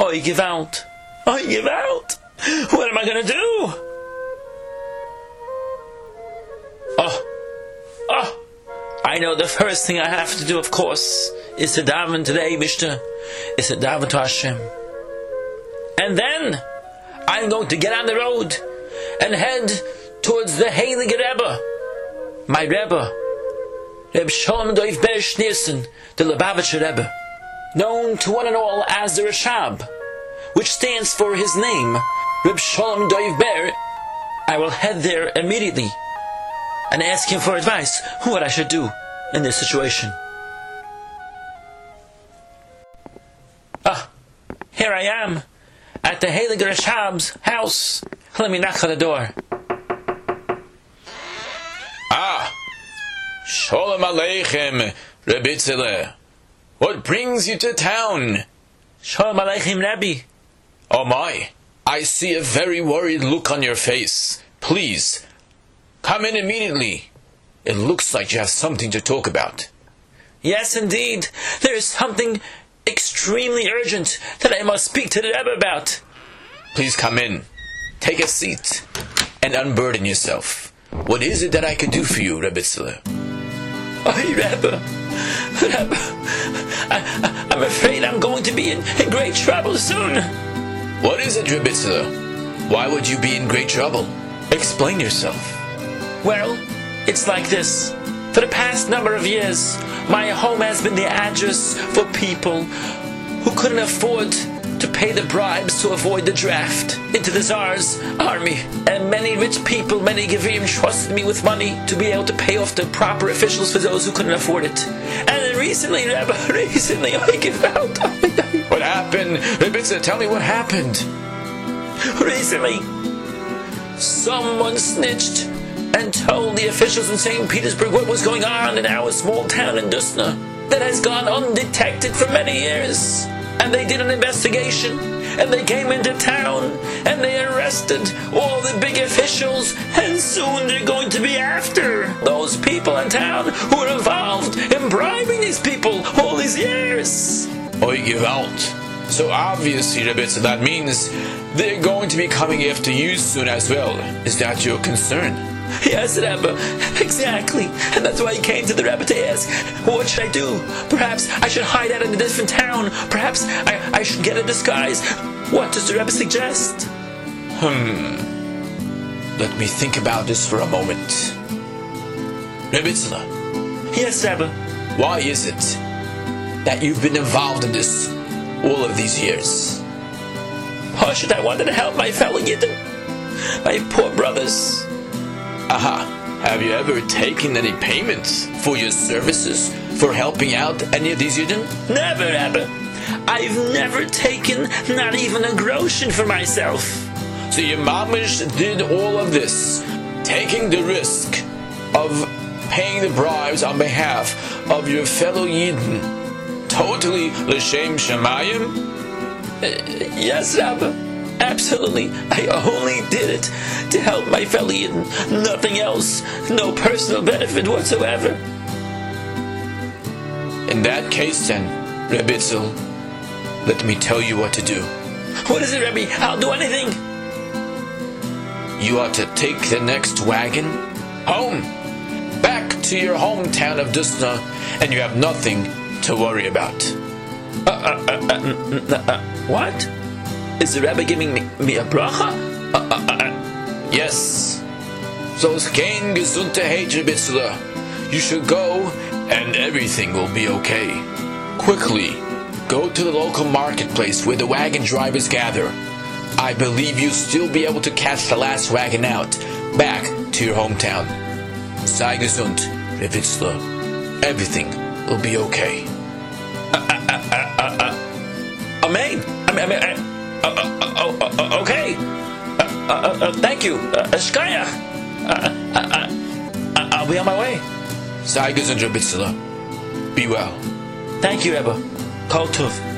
I give out. I give out. What am I going to do? I know the first thing I have to do, of course, is to daven to the Eibishter, is to daven to Hashem. And then I'm going to get on the road and head towards the Heilige Rebbe, my Rebbe, Reb Shalom Doiv Ber Schneerson, the Lubavitcher Rebbe, known to one and all as the Rashab, which stands for his name, Reb Shalom Doiv Ber. I will head there immediately and ask him for advice what I should do in this situation. Here I am at the Heilige Rashab's house. Let me knock on the door. Shalom Aleichem, Rebbe Tzele. What brings you to town? Shalom Aleichem, Rebbe. Oh my, I see a very worried look on your face. Please, come in immediately. It looks like you have something to talk about. Yes, indeed. There is something extremely urgent that I must speak to the Rebbe about. Please come in, take a seat, and unburden yourself. What is it that I could do for you, Rebbe Tzele? Rebbe, I'm afraid I'm going to be in great trouble soon. What is it, Rebbe Tzele? Why would you be in great trouble? Explain yourself. Well, it's like this. For the past number of years, my home has been the address for people who couldn't afford to pay the bribes to avoid the draft into the Tsar's army. And many rich people, many Gevirim, trusted me with money to be able to pay off the proper officials for those who couldn't afford it. And then recently, Rebbe, I give out. What happened? Rebbe, tell me what happened. Recently, someone snitched and told the officials in St. Petersburg what was going on in our small town in Dusna that has gone undetected for many years. And they did an investigation, and they came into town, and they arrested all the big officials, and soon they're going to be after those people in town who were involved in bribing these people all these years. Oi, Gewalt. So obviously, Rebbe, that means they're going to be coming after you soon as well. Is that your concern? Yes, Rebbe, exactly. And that's why I came to the Rebbe to ask, what should I do? Perhaps I should hide out in a different town. Perhaps I should get a disguise. What does the Rebbe suggest? Let me think about this for a moment. Rebbe Tzele. Yes, Rebbe. Why is it that you've been involved in this all of these years? Why should I want to help my fellow Yidden? My poor brothers. Have you ever taken any payments for your services for helping out any of these Yidden? Never, Rebbe. I've never taken not even a groschen for myself. So your mamish did all of this, taking the risk of paying the bribes on behalf of your fellow Yidden, totally l'shem shamayim? Yes, Rebbe. Absolutely. I only did it to help my fellow Yidden. Nothing else. No personal benefit whatsoever. In that case then, Rebbe Tzele, let me tell you what to do. What is it, Rebbe? I'll do anything. You ought to take the next wagon home, back to your hometown of Dusna, and you have nothing to worry about. What? Is the Rebbe giving me a bracha? Yes. So kein Gesundheit, Rebbe Tzele. You should go, and everything will be okay. Quickly, go to the local marketplace where the wagon drivers gather. I believe you'll still be able to catch the last wagon out, back to your hometown. Sei gesund, Rebbe Tzele. Everything will be okay. Amen. Okay. Thank you. Shkaya. I'll be on my way. Sei gesund, Rebbe Tzele. Be well. Thank you, Rebbe. Kol Tov.